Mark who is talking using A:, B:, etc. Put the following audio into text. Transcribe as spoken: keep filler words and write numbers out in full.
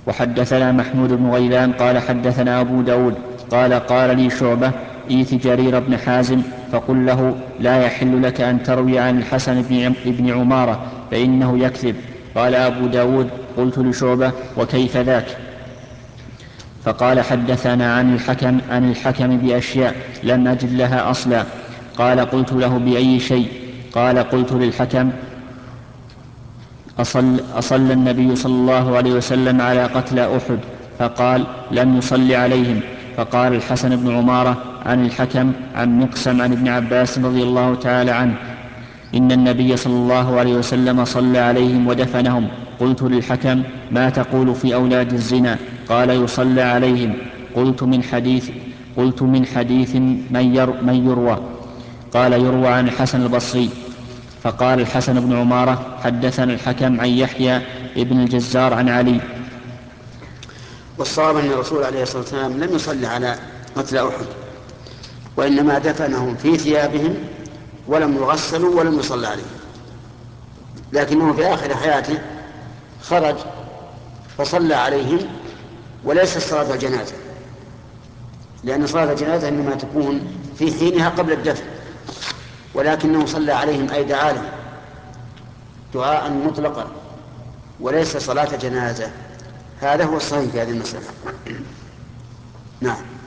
A: وحدثنا محمود بن غيلان قال حدثنا أبو داود قال قال لي شعبة إيث جرير بن حازم فقل له لا يحل لك أن تروي عن الحسن بن عمارة فإنه يكذب. قال أبو داود قلت لشعبة وكيف ذاك؟ فقال حدثنا عن الحكم, عن الحكم بأشياء لم أجد لها أصلا. قال قلت له بأي شيء؟ قال قلت للحكم أصل, أصل النبي صلى الله عليه وسلم على قتلى أحد؟ فقال لم يصل عليهم. فقال الحسن بن عمارة عن الحكم عن مقسم عن ابن عباس رضي الله تعالى عنه إن النبي صلى الله عليه وسلم صلى عليهم ودفنهم. قلت للحكم ما تقول في أولاد الزنا؟ قال يصلى عليهم. قلت من حديث قلت من حديث من, ير من يروى؟ قال يروى عن الحسن البصري. فقال الحسن بن عمارة حدثنا الحكم عن يحيى ابن الجزار عن علي.
B: والصواب أن الرسول عليه الصلاة والسلام لم يصلي على قتل أحد، وإنما دفنهم في ثيابهم ولم يغسلوا ولم يصلى عليهم، لكنه في آخر حياته خرج فصلى عليهم، وليس صلاة الجنازة، لأن صلاة الجنازة إنما تكون في حينها قبل الدفن، ولكنه صلى عليهم أي دعا لهم دعاء مطلقا وليس صلاة جنازة. هذا هو الصحيح في هذه المسألة. نعم.